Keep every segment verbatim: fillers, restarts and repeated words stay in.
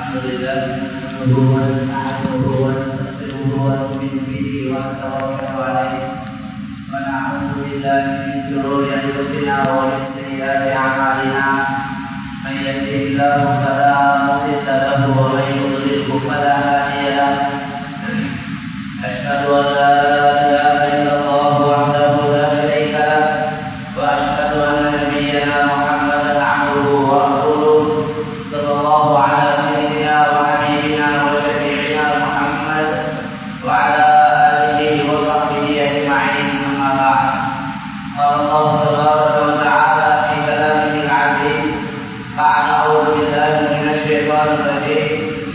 الحمد لله نحمده ونستعينه ونستغفره ونؤمن به ونتوكل عليه ونعوذ بالله من شرور انفسنا ومن سيئات اعمالنا من يهده الله فلا مضل له ومن يضلله فلا هادي له اشهد ان لا اله الا الله وحده لا شريك له واشهد ان نبينا محمدا عبده ورسوله صلى الله على سيدنا وحبيبنا وشفيعنا محمد وعلى اله وصحبه اجمعين اما بعد قال الله تبارك وتعالى في كلامه العزيز بعد اعوذ بالله من الشيطان الرجيم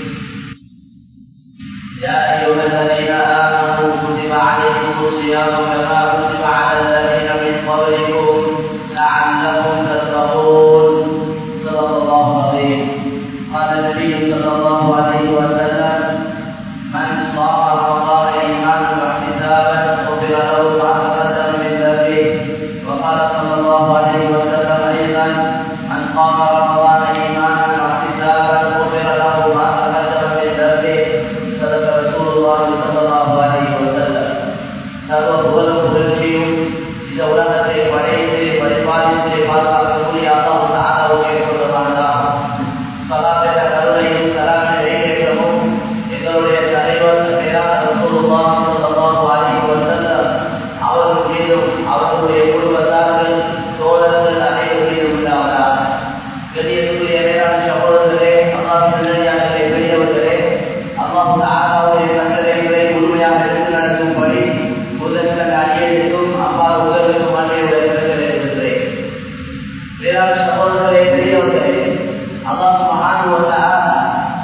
يا ايها الذين امنوا كتب عليكم الصيام كما كتب على الذين من قبلكم لعلكم تتقون صدق الله العظيم قال النبي صلى الله عليه وسلم من صام رمضان ايمانا واحتسابا غفر له ما تقدم من ذنبه وقال صلى الله عليه وسلم ايضا من قام رمضان ايمانا واحتسابا غفر له ما تقدم من ذنبه صدق رسول الله صلى الله عليه وسلم சர்வ புகழும் புகழ்ச்சியும் இந்த உலகத்தை படைத்து பரிபாலித்து பாதுகாக்கக்கூடிய அல்லாஹ் தஆலாவுக்கே சொந்தமானதாகும். ஸலாத் என்ற கருணையும் சலாம் என்ற ஈடேற்றமும் எங்களுடைய தலைவர் மேலான ரசூலுல்லாஹ் ஸல்லல்லாஹு அலைஹி வஸல்லம் அவர்கள் மீதும் அவர்களுடைய குடும்பத்தார்கள் தோழர்கள் அனைவரும் மீதும் உண்டாவதாக. கண்ணியத்துக்குரிய மேலான சகோதரர்களே, அல்லாஹ்வின் நல்லடியார்களே, பெரியவர்களே, அல்லாஹ் தஆலாவுடைய கட்டளைகளை முழுமையாக எடுத்து நடக்கும்படி முதற்கண் அடியேற்கும் அவ்வாறு உதவிக்கும் அன்றையுடைய இருக்கிறேன். வேளாண் சகோதரர்களே, பெரியவர்களே, அல்லாஹ் சுப்ஹானஹு வ தஆலா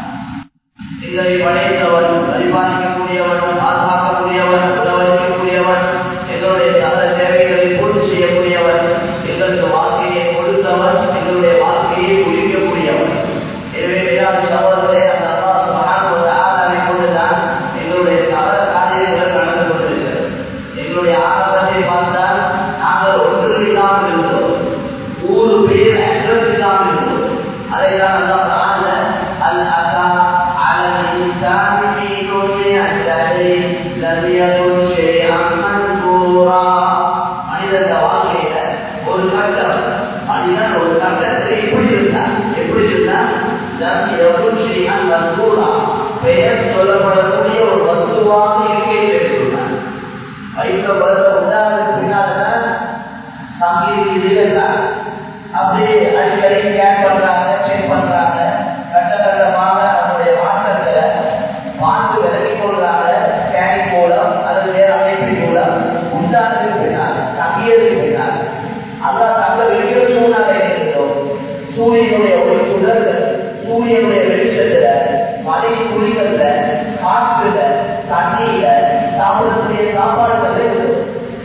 எங்களை படைத்தவன், பரிபாலிக்கக்கூடியவன், பாதுகாக்கக்கூடியவன், உணவளிக்கக்கூடியவன், எங்களுடைய சகல தேவைகளை பூர்த்தி செய்யக்கூடியவன், எங்களுக்கு வாழ்க்கையை கொடுத்தவன், எங்களுடைய வாழ்க்கையை குடிக்கக்கூடியவன். எனவே வேளாண் சகோதரர்களே, அந்த அல்லாஹ் சுப்ஹானஹு வ தஆலாவை கொண்டுதான் எங்களுடைய சகல காரியங்கள் நடந்து கொண்டிருக்கிறது. எங்களுடைய ஆரம்பத்தை பார்த்தால் நாங்கள் ஒன்று இல்லாமல் இருந்தோம், ஊரு பேர் அட்ரஸ் இல்லாமல் இருந்தோம். அதை தான் அல்லாஹ் தஆலா அல் அஸா அலல் இன்சானி ஃபீ அஜலி லம் யகுன் ஷைஅன் மன்சூரா. மனிதன் வாழ்க்கையில ஒரு கட்டம், மனிதன் ஒரு கட்டத்தில் எப்படி இருந்தான், எப்படி இருந்தான், லம் யகுன் ஷைஅன் மன்சூரா, பெயர் சொல்லப்படக்கூடிய ஒரு வஸ்துவாக இருக்கையில் எடுத்துள்ளான். வைக்கப்பட்ட உண்டானதுக்கு பின்னால்தான் சங்கீத இதுதான் அப்படியே அடிக்கடி ஸ்கேன் பண்றாங்க, செக் பண்றாங்க, கட்ட கட்டமாக அதனுடைய மாற்றங்களை பார்த்து விலகி கொள்றாங்க. ஸ்கேனிங் மூலம் அல்லது வேறு அமைப்பின் மூலம் உண்டானதுக்கு பின்னால் தங்கியதுக்கு பின்னால் அல்லாஹ் தங்க வெளியே சூழ்நிலை இருந்தோம். சூரியனுடைய ஒளி சுடர்கள், சூரியனுடைய வெளிச்சத்துல, மழை துளிகள்ல, காற்றுல, தண்ணியில சாப்பிடக்கூடிய சாப்பாடுகள் இருக்கும்.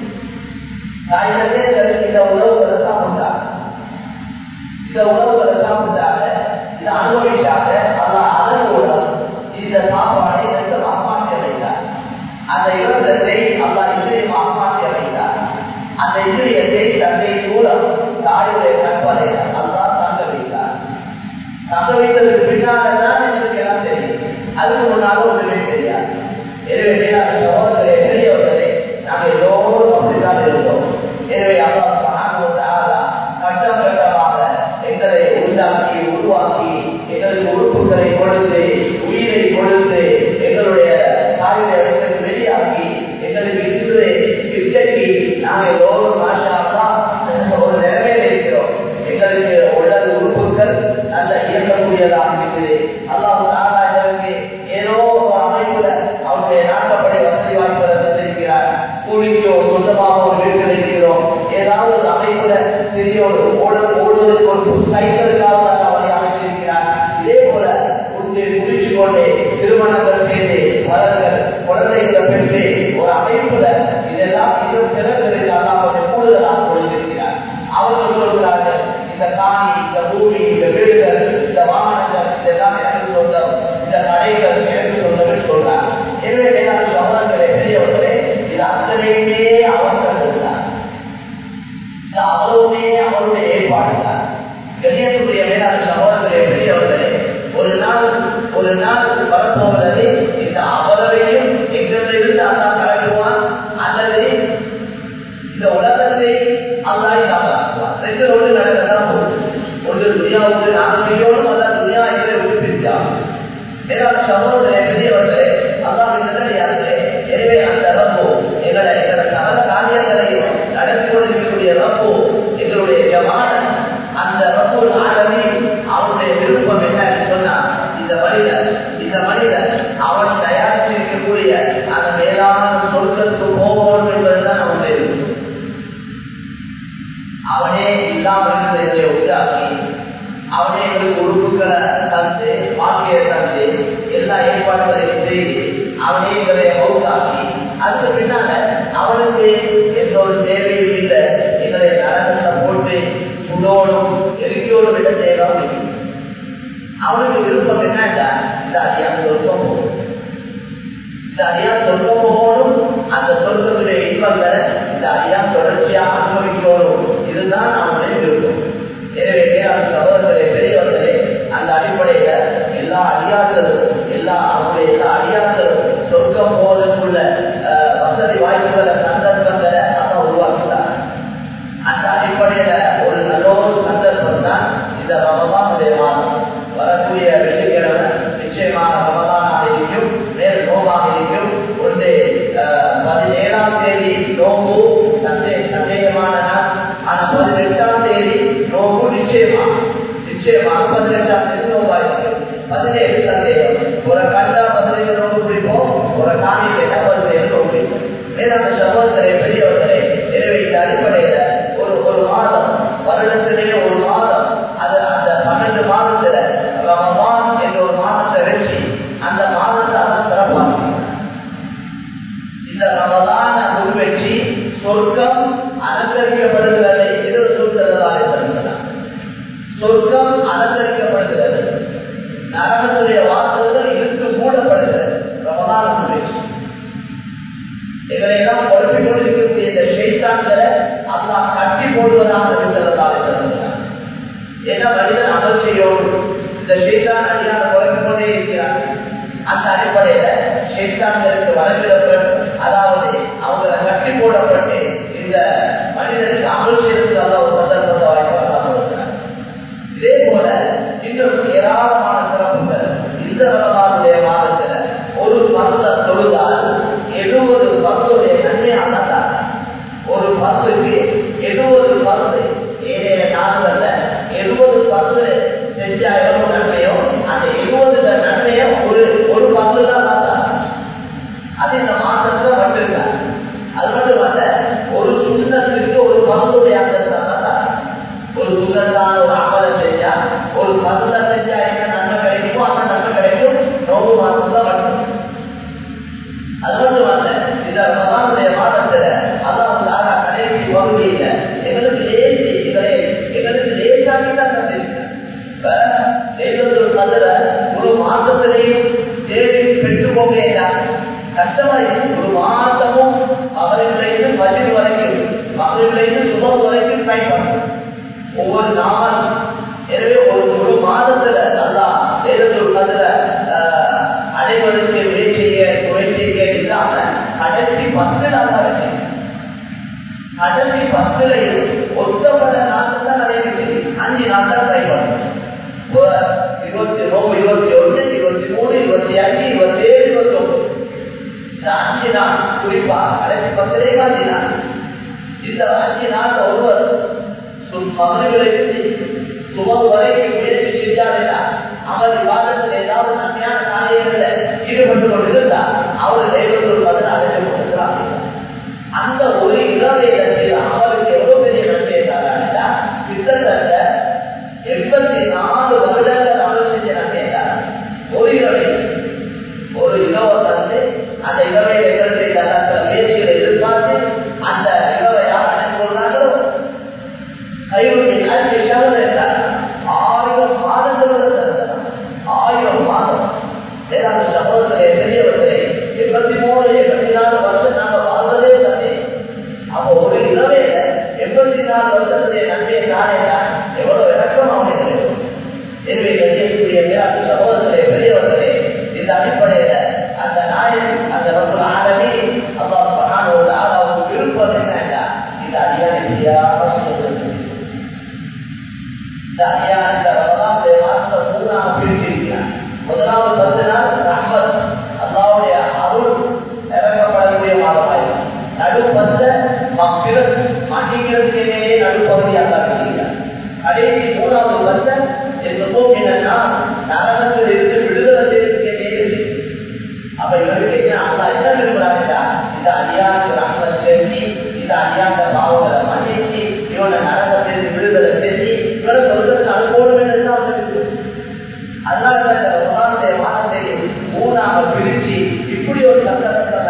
காய்கறி இந்த உணவுகளை சாப்பிட்டாங்க, இந்த உணவுகளை சாப்பிட்டாங்க, இதை அனுபவிச்சாங்க. அல்லாஹ் அதன் மூலம் இந்த சாப்பாடை நெருக்கமாக மாற்றி அமைத்தார். அந்த இலக்கத்தை அல்லாஹ் இந்திரியமாக மாற்றி அமைத்தார். அந்த இந்திரியத்தை தந்தை மூலம் தாயுடைய கற்பனை அல்லாஹ் தங்க வைத்தார். தங்க வைத்ததுக்கு பின்னால்தான் எங்களுக்கு எல்லாம் தெரியும், அதுக்கு முன்னாலும் ஒன்றுமே தெரியாது. எனவே சகோதரர்களே, பெரியவர்களே, நாங்கள் எல்லோரும் அப்படித்தான் இருந்தோம். எனவே அல்லாஹ் சுப்ஹானஹு வ தஆலா கட்டம் கட்டமாக எங்களை உண்டாக்கி உருவாக்கி எங்களுக்கு உறுப்புகளை கொடுத்து உயிரை கொடுத்து எங்களுடைய தாயுடைய இடத்துக்கு வெளியாக்கி எங்களுக்கு இன்று இன்றைக்கு நாங்கள் எல்லோரும் மாஷா அல்லாஹ் ஒரு நிலைமையில் இருக்கிறோம். எங்களுக்கு உடல் உறுப்புகள் நல்ல இயங்கக்கூடியதாக இருக்குது. அல்லாஹ் தஆலா எங்களுக்கு ஏதோ ஒரு அமைப்புல அவருடைய நாட்டப்படி வசதி வாய்ப்புகளை தந்திருக்கிறார். கூலிக்கு ஒரு சொந்தமாக ஒரு வீடு இருக்கிறோம். ஏதாவது ஒரு அமைப்புல பெரிய ஒரு ஓடுவதற்கு ஒரு சைக்கிளுக்காக அவரை அமைச்சிருக்கிறார். இதே போல உண்டு குளிச்சு கொண்டே திருமணங்கள் செய்து வளர்கள் குழந்தைகளை பெற்று ஒரு அமைப்புல இதெல்லாம் இன்னும் சிறந்திருக்கிறார். அவருடைய கூடுதலாக கொடுத்திருக்கிறார். அவர்கள் சொல்கிறார்கள், இந்த காணி, இந்த பூமி, இந்த வீடுகள், இந்த வாகனங்கள் இதெல்லாம் எனக்கு சொந்தம், இந்த கடைகள் எனக்கு சொந்தம் சொல்றார். எனவே வேளாண் சகோதரர்களே, பெரியவர்களே, இது அத்தனையுமே அவர் தந்திருந்தார். இது அவ்வளவுமே அவருடைய ஏற்பாடு தான். கண்ணியத்துக்குரிய வேளாண் சகோதரர்களே, பெரியவர்களே, ஒரு நாள் ஒரு நாள் வரப்போகிறது இந்த அவ்வளவையும் எங்களிலிருந்து அல்லா கலக்குவான் அல்லது இந்த உலகத்தை அல்லா இல்லாமக்குவான். ரெண்டு ஒன்று நடக்கதான் போகுது. ஒன்று துனியாவுக்கு நாங்கள் செய்யணும், அல்லது துனியா எங்களை உறுப்பிச்சாகும். ஏதாவது சகோதரே பெரியவர்களே அல்லாஹ்வின் நல்லடியார்களே, எனவே அந்த ரப்பு எங்களை எங்களை சகல காரியங்களையும் நடத்தி கொண்டிருக்கக்கூடிய ரப்பு எங்களுடைய ஜமான் அந்த ரப்புல் ஆலமீன் அவருடைய விருப்பம் என்னன்னு சொன்னா இந்த மனிதன் இந்த மனிதன் அவன் தயாரிச்சிருக்கக்கூடிய அந்த மேலான சொர்க்கத்துக்கு போகணும் என்பதுதான் அவனுடைய விருப்பம். அவனே இல்லாமல் இருந்ததை உண்டாக்கி அவனே எங்களுக்கு உறுப்புகளை தந்து வாக்கிய தந்து எல்லா ஏற்பாடுகளையும் செய்து அவனே எங்களை மௌத்தாக்கி அதுக்கு பின்னால அவனுக்கு எந்த ஒரு தேவையும் இல்லை. எங்களை நரகத்தை போட்டு சுடோடும் எரிக்கோடும் இடத்தை எல்லாம் அவனுக்கு விருப்பம் என்னன்னா இந்த அதிகார சொர்க்கம் போகணும். இந்த அதிகார சொர்க்கம் போகணும். அந்த சொர்க்கத்துடைய இன்பங்களை இந்த அதிகார தொடர்ச்சியாக அனுபவிக்கணும். இதுதான் அவனுடைய விருப்பம். எனவே அந்த சகோதரர்களே பெரியவர்களே அந்த அடிப்படையில எல்லா அடியார்களும் எல்லா அவருடைய எல்லா அடியார்களும் சொர்க்கம் போவதற்குள்ள வசதி வாய்ப்புகளை சந்தர்ப்பங்களை அதான் உருவாக்கிட்டார். அந்த அடிப்படையில ஒரு நல்ல ஒரு சந்தர்ப்பம் தான் இந்த ரமலானுடைய மாதம். வரக்கூடிய வெள்ளிக்கிழமை நிச்சயமாக ரமலானாக இருக்கும், மேல் நோவாக இருக்கும். ஒன்று பதினேழாம் தேதி நோம்பு சந்தே சந்தேகமான நாள். ஆனா பதினெட்டாம் தேதி நோம்பு நிச்சயமா நிச்சயமாக பதினெட்டாம் தேதி நோம்பா இருக்கும். பதினேழு சந்தேகம். ஒரு கண்டா பதினேழு நோம்பு பிடிக்கும், ஒரு காணி கேட்டா பதினேழு நோம்பு பிடிக்கும். மேலான சகோதரே பெரியவர்களே, எனவே இந்த அடிப்படையில ஒரு ஒரு மாதம் வருடத்திலேயே ஒரு மாதம் அது அந்த பன்னெண்டு மாதத்துல ரமலான் என்ற ஒரு மாதத்தை வச்சு அந்த மாதத்தை அது சிறப்பாக இந்த ரமலான முன்வெற்றி சொர்க்கம் அலங்கரிக்கப்படுகிறது என்று சொல்கிறதாலே சொல்கிறார். சொர்க்கம் அலங்கரிக்கப்படுகிறது, நரகத்துடைய வாசல்கள் இழுத்து மூடப்படுகிறது. ரமலான முன்வெற்றி எங்களை எல்லாம் குழப்பிக் கொண்டிருக்கக்கூடிய இந்த ஷைத்தான்களை அல்லாஹ் கட்டி போடுவதாக இருக்கிறதாலே சொல்கிறார். ஏன்னா மனிதன் அமல் செய்யணும். இந்த ஷைத்தான் அடியான குழப்பிக் கொண்டே இருக்கிறார். அந்த அடிப்படையில ஷைத்தான்களுக்கு வளர்ப்பிடப்பட்டு அதாவது அவங்களை கட்டி போடப்பட்டு இந்த மனிதனுக்கு அமல் செய்யறதுக்கு அல்ல ஒரு சந்தர்ப்பத்தை வாய்ப்பு அல்லாஹ் கொடுக்கிறார். இதே போல இன்னும் ஏராளமான சிறப்புகள் இந்த ரமலானுடைய மாதத்துல ஒரு பருவ தொழுதால் எழுபது பருவடைய நன்மையாக தான். ஒரு பருவுக்கு எழுபது பருவு ஏழைய நாடுகள்ல எழுபது பருவு செஞ்சா எவ்வளவு நன்மையோ அந்த எழுபது நன்மையோ ஒரு ஒரு பருவு தான் தான் அது இந்த மாதத்துல வந்திருக்காங்க. அது மட்டுமல்ல ஒரு சுண்ணத்திற்கு ஒரு பருவுடைய தான். ஒரு சுண்ணத்தான ஒரு அமலை செஞ்சா ஒரு பருவ செஞ்சா என்ன நன்மை கிடைக்குமோ அந்த நன்மை கிடைக்கும் நோவு மாதத்துல வந்து. அது மட்டுமல்ல இந்த ரமலானுடைய மாதத்துல அல்லாஹ் கடைசி பகுதியில எங்களுக்கு லேசி எங்களை எங்களுக்கு லேசாகிதான் தந்திருக்கிறார். இப்ப லேசத்து கதிர ஒரு மாசத்திலையும் தேடி பெற்றுக்கோங்க கஷ்டமா இருக்கு. ஒரு மாசமும் அவர்களிலிருந்து பதில் வரைக்கும் அவர்களிலிருந்து சுபம் வரைக்கும் ட்ரை பண்ணும் ஒவ்வொரு நாள். எனவே ஒரு ஒரு மாதத்துல நல்லா லேசத்து கதிர அனைவருக்கு முயற்சிய முயற்சிய இல்லாம கடைசி பத்து நாள் வரைக்கும் கடைசி பத்துலையும் ஒத்தப்பட நாட்கள் தான் நிறைய அஞ்சு நாள் தான் ட்ரை பண்ணும். இருபத்தி நோம்பு இருபத்தி ஒன்று இருபத்தி மூணு இருபத்தி அஞ்சு இருபத்தி ஏழு இருபத்தி ஒன்பது இந்த அஞ்சு நாள் குறிப்பா கடைசி பத்திலே அஞ்சு நாள். இந்த அஞ்சு நாள் ஒருவர் மகன்களுக்கு சுபம் வரைக்கும் முயற்சி செஞ்சாருன்னா அவர் விவாதத்தில் ஏதாவது நன்மையான காரியங்களை ஈடுபட்டு கொண்டிருந்தால் அவர் லேபர்கள் பதில் அடைந்து கொண்டிருக்கிறார். அந்த ஒரு இரவையில அவருக்கு எவ்வளவு பெரிய நன்மை இருந்தாரா கிட்டத்தட்ட எண்பத்தி நாலு வருடங்கள் அமல் செஞ்ச நன்மை தான். ஒரு இரவை ஒரு இரவை தந்து அந்த இரவை எங்களுக்கு முயற்சிகளை எதிர்பார்த்து அந்த இரவை யார் அடைந்து கொள்றாங்களோ கைவிட்டு என்றார் ஆயிரம் மாதங்கள் ஆயிரம் மாதம். ஏதாவது சகோதரர்களே பெரியவர்களே எண்பத்தி மூணு எண்பத்தி நாலு வருஷம் நாங்கள் வாழ்வதே தந்தே. அப்போ ஒரு இரவையில எண்பத்தி நாலு வருஷத்துடைய நன்மையை தானேனா எவ்வளவு இறக்கமாக இருக்கிறது. எனவே கட்சியக்கூடிய சகோதரர்களே பெரியவர்களே முதல் பத்து நாள் ரஹ்மத் அல்லாஹ்வுடைய அருள் இறக்கப்படக்கூடிய மாதமாயிருக்கும். நடு பத்த மக்பிரத் மன்னிக்கிறதுக்கே நடுப்பகுதி அல்லாஹ் செய்கிறார். கடைசி மூணாவது பத்த என்று போக்கினா நரகத்தில் இருந்து விடுதலை செய்வதற்கே. அப்ப இவருக்கு என்ன அல்லா என்ன விரும்புறாங்க? இந்த அடியானுக்கு ரஹ்மத் செஞ்சு இந்த அடியாண்ட பாவங்களை மன்னிச்சு இவனை நரகத்திற்கு விடுதலை செஞ்சு இவனை சொல்றதுக்கு அனுபவம் என்னதான் இருக்கு. அதனால ரமலானுடைய மாதத்தை மூணாக பிரிச்சு இப்படி ஒரு சந்தர்ப்பம்.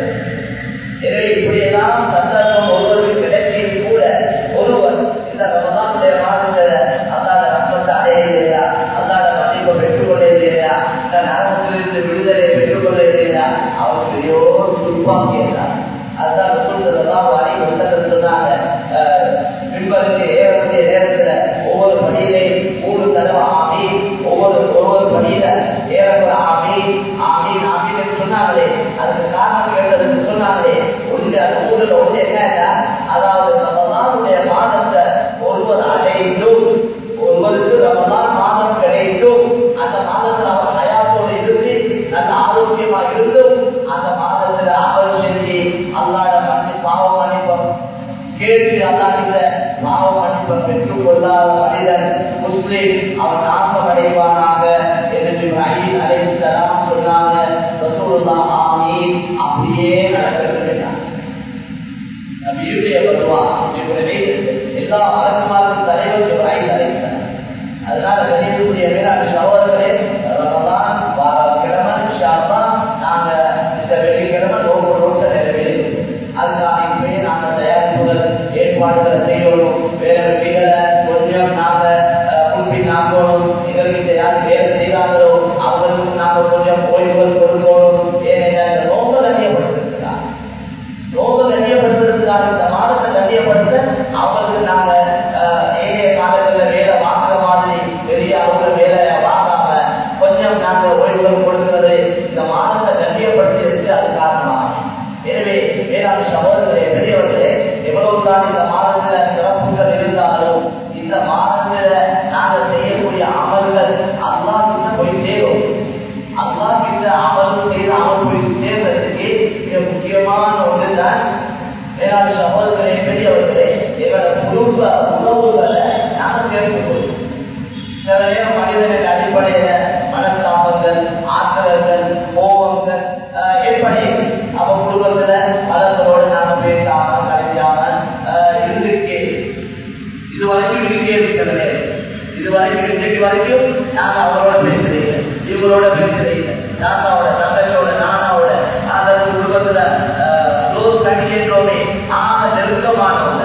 எனவே இப்படியெல்லாம் சந்தர்ப்பம் ஒருவருக்கு கிடைச்சியும் கூட ஒருவர் இந்த ரமலானுடைய மாதத்தை அல்லாத ரஹ்மத்தை அடைய இல்லையா, அல்லாத மன்னிப்பை பெற்றுக்கொள்ள இல்லையா, இந்த நரகத்திலிருந்து விடுதலை பெற்றுக்கொள்ள இல்லையா, அவர் பெரியோ துர்பாக்கியதான். அதுதான் சொல்றதெல்லாம் வாரி புத்தகம் சொன்னாங்க. பின்பருக்கு ஏறக்கூடிய நேரத்துல ஒவ்வொரு படியிலையும் மூணு தடவை ஆமி, ஒவ்வொரு ஒவ்வொரு படியில ஏறக்கூடிய ஆமி ஆமி ஆமின்னு சொன்னாங்களே, அதுக்கு காரணம் கேட்டதுன்னு சொன்னாங்களே. ஒன்று அந்த ஊரில் ஒன்று என்ன, அதாவது ரமலானுடைய மாதத்தை ஒருவர் அடைந்தும் ஒருவருக்கு ரமலான் மாதம் கிடைத்தும் அந்த மாதத்தில் அவர் ஹயாத்தோடு இருந்து நல்ல ஆரோக்கியமா இருந்தும் அந்த மாதத்துல அமல் செஞ்சு அல்லாட மன்னி பாவ மன்னிப்பம் கேட்டு அல்லாத பாவ மன்னிப்பம் பெற்றுக் கொள்ளாத மனிதன் முஸ்லிம் அவன் நாசம் அடைவானாக என்று ஐன் அலைஹிஸ்ஸலாம் சொன்னாங்க. ரசூலுல்லாஹ் ஆமீன் அப்படியே நடக்கிறாங்க. நபியுடைய பதுவா எல்லா மலக்குமாரும் தலைவர் ஐன் அலைஹிஸ்ஸலாம். அதனால கணியக்கூடிய மேலான சகோதரர்களே, ரமலான் வார கிழமை இன்ஷா அல்லாஹ் நாங்க இந்த வெள்ளிக்கிழமை நோக்கு நோக்க நிறைவேறும். அதுக்காக இப்பயே நாங்க தயாரிப்புகள் ஏற்பாடுகளை செய்யணும். வேற வீடுகளை கொஞ்சம் நாங்க குறிப்பிட்டு நாங்கணும். எங்கள்கிட்ட யார் வேலை செய்யறாங்களோ அவர்களுக்கு நாங்க கொஞ்சம் ஓய்வுகள் கொடுக்கணும். ஏனென்றால் இந்த நோக்க கண்ணியப்படுத்துறதுக்காக நோக்க கண்ணியப்படுத்துறதுக்காக இந்த மாதத்தை கண்ணியப்படுத்த அவங்களுக்கு நாங்க ஏழைய காலங்களில் வேலை வாங்குற மாதிரி பெரிய அவங்க வேலையை வாங்காம கொஞ்சம் நாங்க ஓய்வுகள் கொடுக்கிறது இந்த மாதத்தை கண்ணியப்படுத்தியதுக்கு அது காரணமாக. எனவே வேளாண் சகோதரர்களே, பெரியவர்களே, எவ்வளவுதான் இந்த மாதத்துல சிறப்புகள் இருந்தாலும் இந்த மாதத்துல நாங்க செய்யக்கூடிய அமல்கள் அல்லாஹ் கிட்ட போய் சேரும். அல்லாஹ் கிட்ட அமல் செய்த அமல் போய் சேர்றதுக்கு மிக முக்கியமான ஒன்றுதான் வேளாண் சகோதரர்களே, பெரியவர்களே, எங்களோட குடும்ப உணவுகளை நாங்க சேர்த்துக்கொள்வோம். சில நேரம் மனிதனுக்கு அடிப்படையில மனஸ்தாபங்கள், ஆற்றல்கள், கோபங்கள் ஏற்படி அவன் குடும்பத்துல பலர்களோடு நாம பேசாம கலைஞ்சாம இருந்துக்கே இதுவரைக்கும் இருக்கே இருக்கிறது. இதுவரைக்கும் இன்றைக்கு வரைக்கும் நாங்க அவரோட பேசுறீங்க, இவங்களோட பேசுறீங்க, தாத்தாவோட தங்கச்சோட நானாவோட அந்த குடும்பத்துல க்ளோஸ் பண்ணிக்கிறோமே, ஆக நெருக்கமானவங்க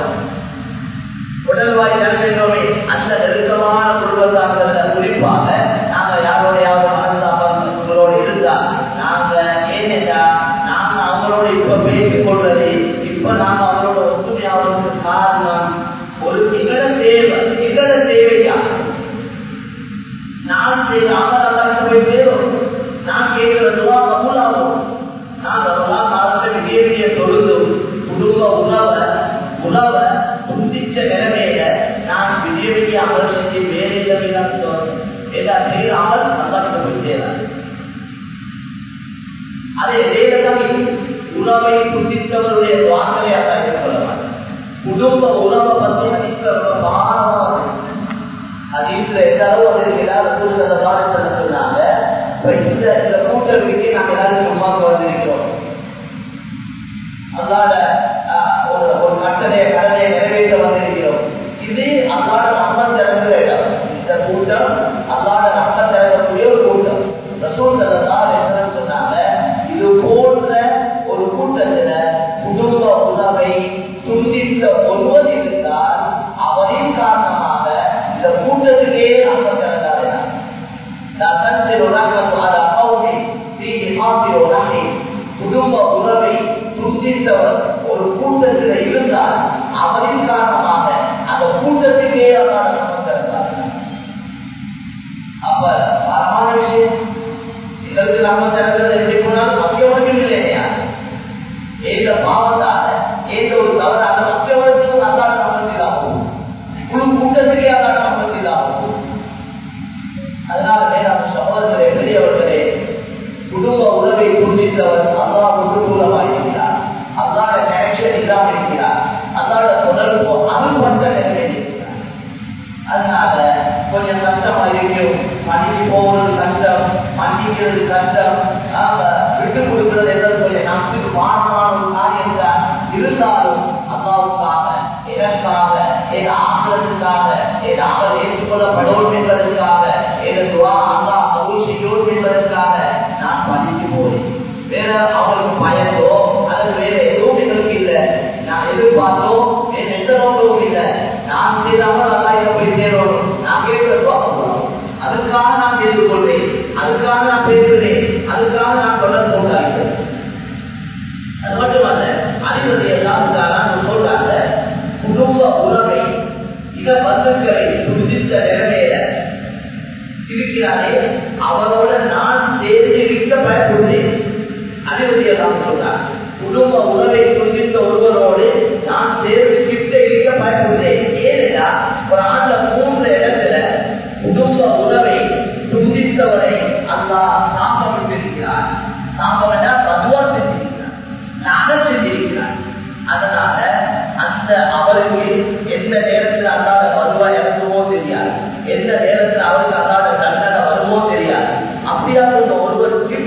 உடல்வாய் நினைக்கிறோமே, அந்த நெருக்கமான குடும்பத்தார்கள குறிப்பாக நாங்க யாரோடையாவது மனசாபங்களோடு இருந்தா நாங்க ஏனென்றா நாங்க அவங்களோட இப்ப பேசிக் கொள்வது இப்ப நாங்க அவங்களோட ஒத்துமையாவதற்கு காரணம் ஒரு எங்களோட தேவை எங்களோட தேவையா நான் அமலாக போய் சேரும். நான் கேட்கிறதுவா கபூலாகும். நான் அதெல்லாம் காலத்தில் தேவையை தொழுதும் குடும்ப உணவை உணவை துண்டிச்ச நிலைமையில நான் விஜயவிக்கு அமல் செஞ்சு வேலையில் ஏதாவது செய்கிற அமல் நல்லா போய் சேராது. அதே வேலைதான் உணவை துண்டித்தவருடைய வார்த்தையாக கொள்ள மாட்டேன். குடும்ப உணவை பற்றி அதிக பாரமாக அதிகத்தில் எல்லாரும் அதற்கு எல்லாரும் கூடுதலாக சொன்னாங்க. இந்த சில கூட்டமைக்கு நாங்கள் எல்லாரும் சும்மாக்கு வந்திருக்கிறோம். அல்லாத ஒரு ஒரு கட்டளைய கடலையை நிறைவேற்ற வந்திருக்கிறோம். இது அல்லாத ரஹ்மத் இறங்குற இடம். இந்த கூட்டம் அல்லாத ரஹ்மத் இறங்கக்கூடிய ஒரு கூட்டம். ரசூல் ஸல்லல்லாஹு அலைஹி வஸல்லம் சொன்னாங்க, இது போன்ற ஒரு கூட்டத்துல குடும்ப உணவை துண்டித்த ஒருவர் இருந்தால் அவரின் காரணமாக இந்த கூட்டத்திலே ரஹ்மத் இறங்காது. குடும்ப உறவை துண்டித்தவர் ஒரு கூட்டத்தில் இருந்தால் அவரின் காரணமாக அந்த கூட்டத்திலே அவர் ரஹ்மத். அப்ப பரமான விஷயம் எங்களுக்கு ரஹ்மத் இறங்குறது எப்படி போனாலும் மக்கியவர்கள் இல்லையா? ஏந்த பாவத்தால ஏந்த ஒரு தவறான மக்கியவர்களுக்கு அல்லாத ரஹ்மத்திலாகும், முழு கூட்டத்திலே அல்லாத ரஹ்மத்திலாகும். அதனால மேலான சகோதரர்களே, பெரியவர்களே,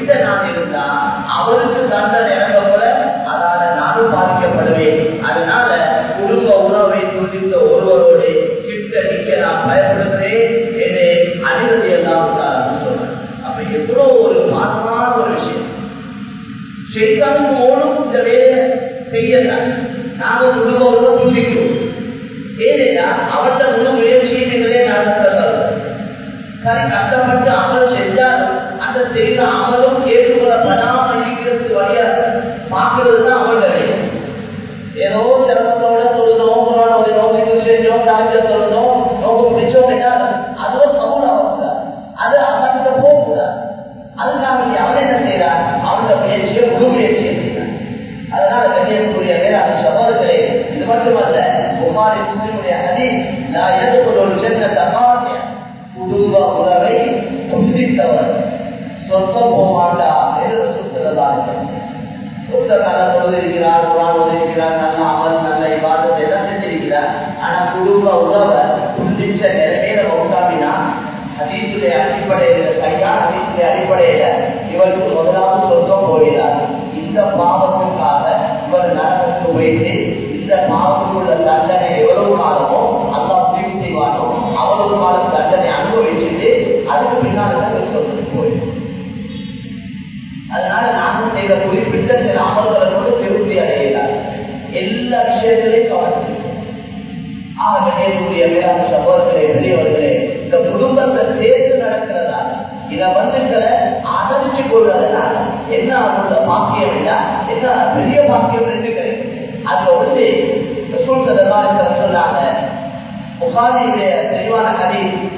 விட்ட நான் இருந்தா அவருக்கு தண்டனை இறங்க போல அதால நானும் பாதிக்கப்படுவேன். அதனால குடும்ப உறவை துண்டித்த ஒருவரோடு கிட்ட நிக்க நான் பயப்படுகிறேன் என்று அனுமதி எல்லாம் சொல்றேன். அப்ப எவ்வளவு ஒரு மாற்றமான ஒரு விஷயம். செய்தாலும் ஓடும் இந்த வேலை செய்யலாம். நாங்கள் குடும்ப உறவை துண்டிக்கிறோம். ஏனென்றா அவற்றை முழு முயற்சிகளே நடத்தல் சரி கஷ்டப்பட்டு அமல் செஞ்சாலும் அந்த செய்த அமலும் ஏற்றுக்கொள்ளப்படாமல் இருக்கிறதுக்கு வழியா பார்க்கிறது தான் அமல் கிடைக்கும். ஏதோ சிரமத்தோட தொழுதோம் நோக்கு செஞ்சோம் தாங்க தொழுதோம் நோக்கு பிடிச்சோம் என்றாலும் அதுவும் கவுலாகக்கூடாது. அது அவன்கிட்ட போகக்கூடாது. அதுக்காக அவன் என்ன செய்யறான்? அவனோட முயற்சியை முழு முயற்சியை செய்யறான். அதனால கண்ணியக்கூடிய வேளாண் சகோதரர்களே, இது மட்டுமல்ல, புகாரி முஸ்லிமுடைய ஹதீஸ் நான் எதிர்கொள்ள ஒரு சென்ற தமாசிய குடும்ப உறவை துண்டித்தவர் சொந்தம் போமாட்டா என்று சொல்லலாம். சொந்த கலை தொழிலிருக்கிறார், குரான் ஒதுக்கிறார், நல்ல அமல் நல்ல இவாதத்தை எல்லாம் செஞ்சிருக்கிறார். ஆனா குடும்ப உறவை துண்டிச்ச நிலைமையில உண்டாமினா ஹதீசுடைய அடிப்படையில சரியான ஹதீசுடைய அடிப்படையில இவருக்கு முதலாவது சொந்தம் போகிறார். இந்த பாவத்துக்காக இவர் நரகத்துக்கு போயிட்டு இந்த பாவத்துக்குள்ள தண்டனை எவ்வளவு காலமோ அல்லா முடிவு செய்வானோ அவ்வளவு காலம் தண்டனை அனுபவிச்சுட்டு அதுக்கு பின்னால் சொல்லிட்டு போயிடும். அதனால நாங்கள் செய்த குறிப்பிட்ட சில அமல்களோடு திருப்தி அடைகிறார். எல்லா விஷயத்திலையும் கவனித்து ஆகக்கூடிய வேளாண் சகோதரர்களே பெரியவர்களே, இந்த குடும்பத்தை சேர்த்து நடக்கிறதா இதை வந்து ஆதரிச்சு கொள்வதனால் என்ன அவங்களோட பாக்கியம் இல்ல என்ன பெரிய பாக்கியம் ரெண்டு கிடைக்கும். அதுல வந்து சொன்னாங்க புகாரியுடைய தெளிவான கதை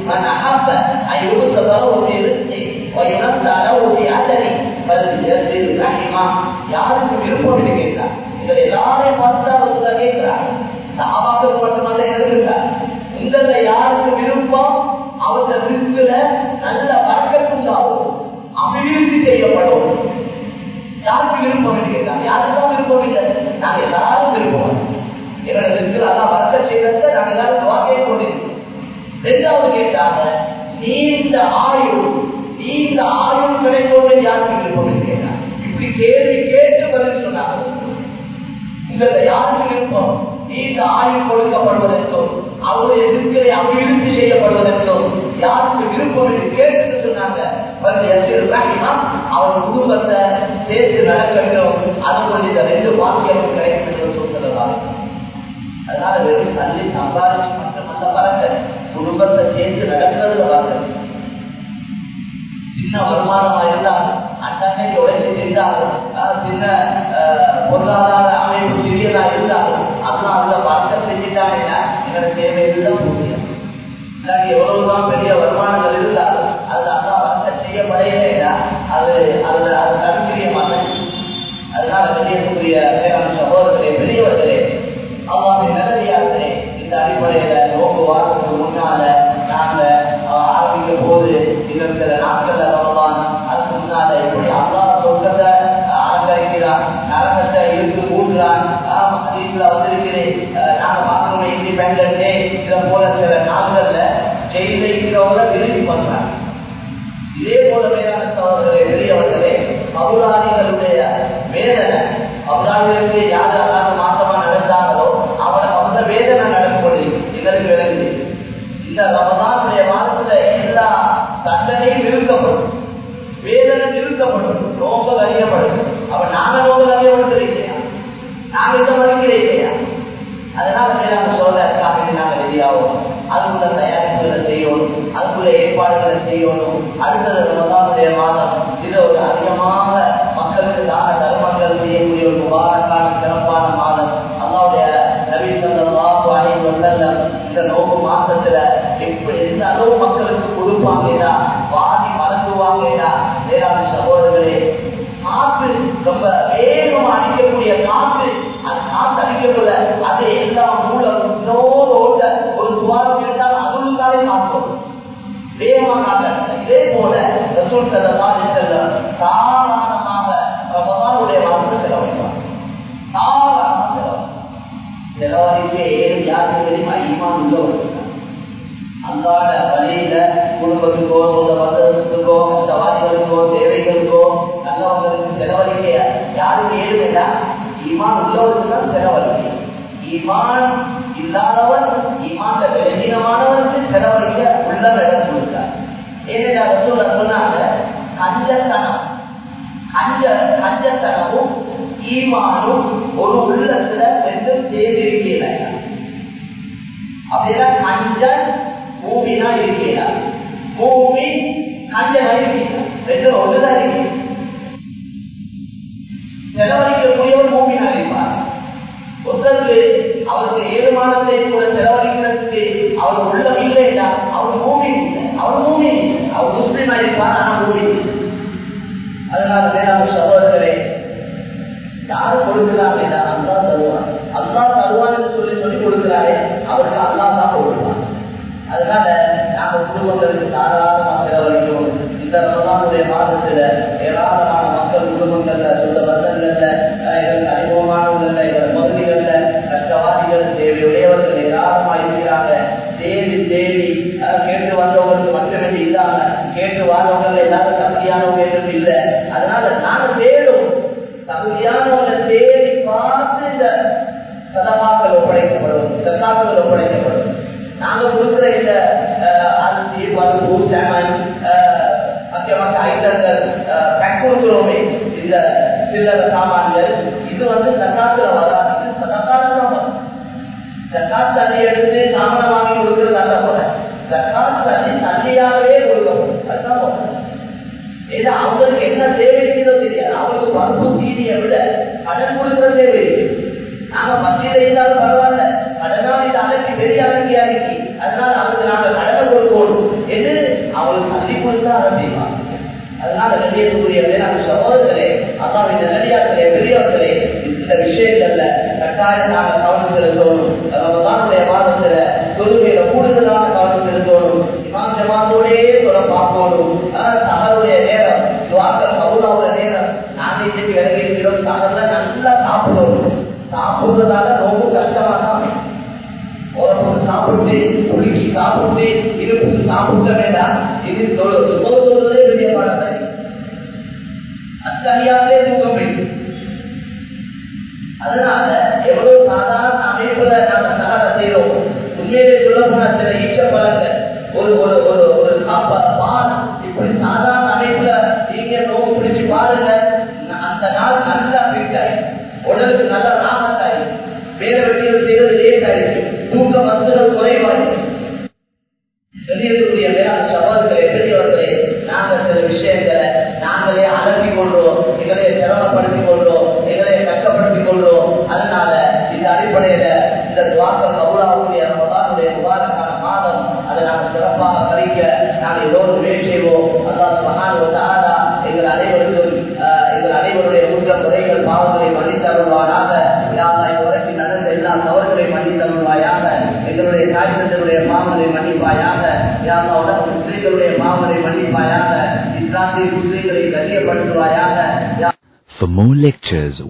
யாருக்கு விருப்பம் இருக்கிறார் இதில் எல்லாரையும் பார்த்தா கேட்கிறார். சாபாக்கள் மட்டுமல்ல எழுதுகிறார். இந்த யாருக்கு விருப்பம் அவருடைய ரிஸ்குல நல்ல வழக்கத்துண்டாகும் அபிவிருத்தி செய்யப்படும். யாருக்கு விருப்பம் இருக்கிறார்? யாருக்கும் விருப்பம் இல்லை. நாங்க எல்லாரும் விருப்பம் என்னோட ரிஸ்குல அதான் வழக்க செய்யறத நாங்க எல்லாரும் வாக்கே கொண்டிருக்கோம். ரெண்டாவது கேட்டாங்க, நீண்ட ஆயுள் நீண்ட ஆயுள் கிடைக்கும் யாருக்கு விருப்பம் இருக்கிறார்? இப்படி கேள்வி கேட்டு பதில் சொன்னாங்க. இந்த யாருக்கு விருப்பம் நீண்ட ஆயுள் கொடுக்கப்படுவதற்கும் அவருடைய ரிஸ்களை அபிவிருத்தி செய்யப்படுவதற்கும் யாருக்கு விருப்பம் என்று கேட்டு சொன்னாங்க. அவர் குடும்பத்தை சேர்த்து நடக்கட்டும், அது இந்த ரெண்டு வாக்கியமும் கிடைக்கும் என்று சொல்றதால் அதனால வெறும் தள்ளி சம்பாதிச்சு மட்டுமல்ல பறக்க குடும்பத்தை சேர்த்து நடக்கிறதுல பார்க்க சின்ன வருமானமா இருந்தாலும் அன்றைக்கு உழைச்சி சென்றாலும் சின்ன பொருளாதார அமைப்பு சிறியதா இருந்தாலும் அதெல்லாம் அதுல பார்க்க செஞ்சுட்டாங்கன்னா எங்களோட தேவையெல்லாம் முடியும். இல்லாட்டி எவ்வளவுதான் பெரிய வருமானங்கள் இருந்தாலும் அதுல அதான் பார்க்க செய்யப்படையில்லைன்னா அது அதுல அது தற்கிரியமாக. அதனால வெளியக்கூடிய வேளாண் சகோதரர்களே பெரியவர்களே அல்லாஹ்வின் நல்லடியார்களே, இந்த அடிப்படையில நோக்கு வாரத்துக்கு முன்னால நாங்க ஆரம்பிக்க போது இன்னும் சில நாட்கள்ல வரலாம். அதுக்கு முன்னால எப்படி அல்லாஹ் சொர்க்கத்தை அலங்கரிக்கிறான், நரகத்தை இருந்து மூடுறான் வந்திருக்கிறேன். நாங்க பார்க்கணும் இண்டிபெண்டன்ட் டே இதை போல சில நாள்கள்ல ஜெயில இருக்கிறவங்க விரும்பி பண்றாங்க. இதே போல வேளாண் சகோதரர்களே பெரியவர்களே, அபுராணிகளுடைய வேதனை அபுராணிகளுக்கு யார் யாராவது மாற்றமா நடந்தாங்களோ அவனை அவங்க வேதனை நடக்கும்போது எங்களுக்கு விளங்குது. இந்த ரமதானுடைய வாரத்துல எல்லா தண்டனையும் நிறுத்தப்படும், வேதனை நிறுத்தப்படும், நோம்பல் அறியப்படும். அவன் நாங்க நோம்பல் அறியப்படுத்திருக்கேன், நாங்க இதை மதிக்கிறேன். அதனால நாங்கள் சொல்றதுக்காக நாங்கள் ரெடியாகும். அதுக்குள்ள தயாரிப்புகளை செய்யணும், அதுக்குள்ள ஏற்பாடுகளை செய்யணும். அடுத்தது ரமதானுடைய மாதம் இது ஒரு அதிகமாக மக்களுக்கு தான தர்மங்கள் செய்யக்கூடிய ஒரு முபாரக்கான சிறப்பான மாதம். அல்லாஹ்வுடைய நபி ஸல்லல்லாஹு அலைஹி வஸல்லம் இந்த நோம்பு மாசத்துல எப்படி எந்த அளவு மக்களுக்கு கொடுப்பாங்கடா, வாங்கி மறந்துவாங்கடா. வேளாண் சகோதரர்களே, காற்று ரொம்ப வேகமா அடிக்கக்கூடிய காற்று, அந்த காற்று அடிக்கக்குள்ள அது எல்லா மூலம் ஓட்ட ஒரு துவாரம் இருந்தால் அதுவுக்காலே காக்கும் வேகமா காட்ட. இதே போல ரசூல் ஸல்லல்லாஹு அலைஹி வஸல்லம் தாராளமாக ரமதானுடைய மாதத்தை செலவழிப்பார். தாராளமாக செலவழிப்பார். செலவழிக்க ஏழு யாருக்கு தெரியுமா? ஈமான் உள்ளவர்கள். அல்லாஹ்வுடைய வழியில குடும்பத்துக்கோ சொந்த பந்தத்துக்கோ சவாரிகளுக்கோ ஆசைகளுக்கோ தேவைகளுக்கோ நல்லவங்களுக்கு செலவழிக்க யாருக்கு ஏழுமையா ஈமான் உள்ளவருக்கு தான் செலவழிக்க. ஈமான் இல்லாதவன் ஈமான் பலவீனமானவனுக்கு செலவழிக்க உள்ள இடம் கொடுத்தார். ஏனென்றால் சொன்னாங்க கஞ்சத்தனம் கஞ்ச கஞ்சத்தனமும் ஈமானும் ஒரு உள்ளத்துல ரெண்டும் சேர்ந்து இருக்கிறார். அப்படின்னா கஞ்சன் பூமினா இருக்கிறார், பூமி கஞ்சனா இருக்கிறார், ரெண்டும் ஒன்றுதான் இருக்கிறார். செலவழிக்கக்கூடியவர் பூமினா இருப்பார். ஒருத்தருக்கு அவருக்கு ஏழுமானத்தை கூட செலவழிக்கிறதுக்கு அவர் உள்ளம் இல்லைன்னா அவர் பூமி இல்லை, அவர் பூமி இல்லை, அவர் முஸ்லீமா இருப்பார், ஆனா பூமி இல்லை. அதனால வேளாண் சகோதரர்களே, யாரு கொடுக்கிறார் என்றால் அல்லா தருவான். அல்லா தருவான் என்று சொல்லி சொல்லிக் கொடுக்கிறாரே அவருக்கு அல்லா தான் கொடுப்பான். அதனால நாங்கள் குடும்பங்களுக்கு தாராளமாக செலவழிக்கிறோம். இந்த ரமலானுடைய மாதத்துல ஏராளமான மக்கள் குடும்பங்கள்ல சொந்த வசங்கள்ல எங்களுக்கு அறிமுகமானவங்கள்ல எங்கள் பகுதிகள்ல கஷ்டவாதிகள் தேவையுடையவர்கள் ஏராளமாக இருக்கிறாங்க. தேடி தேடி கேட்டு வந்தவங்களுக்கு மட்டுமே இல்லாம கேட்டு வாழ்வர்கள் எல்லாரும் தகுதியானவங்க இல்லை. அதனால நாங்கள் தேடும் தகுதியானவங்களை தேடி பார்த்து இந்த சதமாக்கள் ஒப்படைக்கப்படும், சக்காக்கள் ஒப்படைக்கப்படும். நாங்கள் கொடுக்குற இந்த அரிசி பருப்பு சேமன் முக்கியமாக ஐட்டங்கள் பேக் கொடுக்கிறோமே இந்த சில்லற சாமான்கள், இது வந்து சக்காத்துல வராது, இது சதக்கால தான் வரும். சக்காத் தண்ணி எடுத்து சாமான் வாங்கி கொடுக்கிறது அல்ல போல, சக்காத் தண்ணி தண்ணியாகவே கொடுக்கணும், அதுதான் போல. ஏன்னா அவங்களுக்கு என்ன தேவை இருக்கிறதோ தெரியாது. அவங்களுக்கு பருப்பு சீனியை விட கடன் கொடுக்கிற தேவை இருக்கு. நாங்க மத்தியில இருந்தாலும் பரவாயில்ல, கடனால் இந்த அழைச்சி பெரிய அழைச்சி அழைச்சி, அதனால அவங்களுக்கு நாங்க கடனை கொடுக்கணும் என்று அவங்களுக்கு தள்ளி கொடுத்தா அதை செய்வாங்க. அதனால நடிகக்கூடிய வேளாண் சகோதரர்களே, அதான் இந்த நடிகார்களே பெரியவர்களே, இந்த விஷயங்கள்ல கட்டாயம் நாங்கள் கவனம் செலுத்தணும். ரமலானுடைய மாதத்துல தொழுகையில கூடுதலான கவனம் செலுத்தணும். இமாம் ஜமாத்தோடே சொல்ல பார்க்கணும். சகருடைய நேரம், துவாக்கள் கவுலாவுடைய நேரம், நாங்க இன்னைக்கு விலகிக்கிறோம். சகர்ல நல்லா சாப்பிடணும். சாப்பிடுறதால ரொம்ப கஷ்டமா தான் ஒரு சாப்பிட்டு குளிக்கு சாப்பிட்டு இருப்புக்கு சாப்பிட வேண்டாம். இது சொல்றதே பெரிய பாடத்தை அத்தனியாவே தூக்கம் வேண்டும். அதனால எவ்வளவு சாதாரண அமைப்புல நாம சகல செய்யறோம். உண்மையிலே சொல்ல போன சில ஈச்ச பழங்கள் ஒரு ஒரு ஒரு ஒரு காப்பா பால் இப்படி சாதாரண அமைப்புல நீங்க நோவு பிடிச்சு பாருங்க. அந்த நாள் நல்லா ஃபிட்டாய், உடலுக்கு நல்ல ராமத்தாய், வேலை வெட்டிகள் செய்வது லேட்டாயிருக்கு, தூக்கம் வந்தது குறைவாயிருக்கு. வெளியேறக்கூடிய வேளாண் சவால்களை பெரியவர்களே, நாங்கள் சில விஷயங்களை நாங்களே அலட்டிக் கொள்றோம், எங்களை சிரமப்படுத்திக் கொள்றோம், எங்களை கஷ்டப்படுத்திக் கொள்றோம். அதனால இந்த அடிப்படையில இந்த துவாக்கள் கவுலாவுடைய ரமலானுடைய முபாரக்கான மாதம் அதை நாங்கள் சிறப்பாக கழிக்க நாங்கள் எல்லோரும் முயற்சி செய்வோம். அல்லாஹ் சுப்ஹானஹு வ தஆலா எங்கள் அனைவருக்கும் எங்கள் அனைவருடைய குற்ற குறைகள் பாவங்களை மன்னித்து அருள்வாராக. யா அல்லாஹ் இதுவரைக்கும் நடந்த எல்லா தவறுகளை மன்னித்து அருள்வாயாக. எங்களுடைய தாய்தந்தருடைய பாவங்களை மன்னிப்பாயாக. யா அல்லாஹ் உலக முஸ்லிம்களுடைய பாவங்களை மன்னிப்பாயாக. இஸ்லாமிய முஸ்லிம்களை கண்ணியப்படுத்துவாயாக. For more lectures,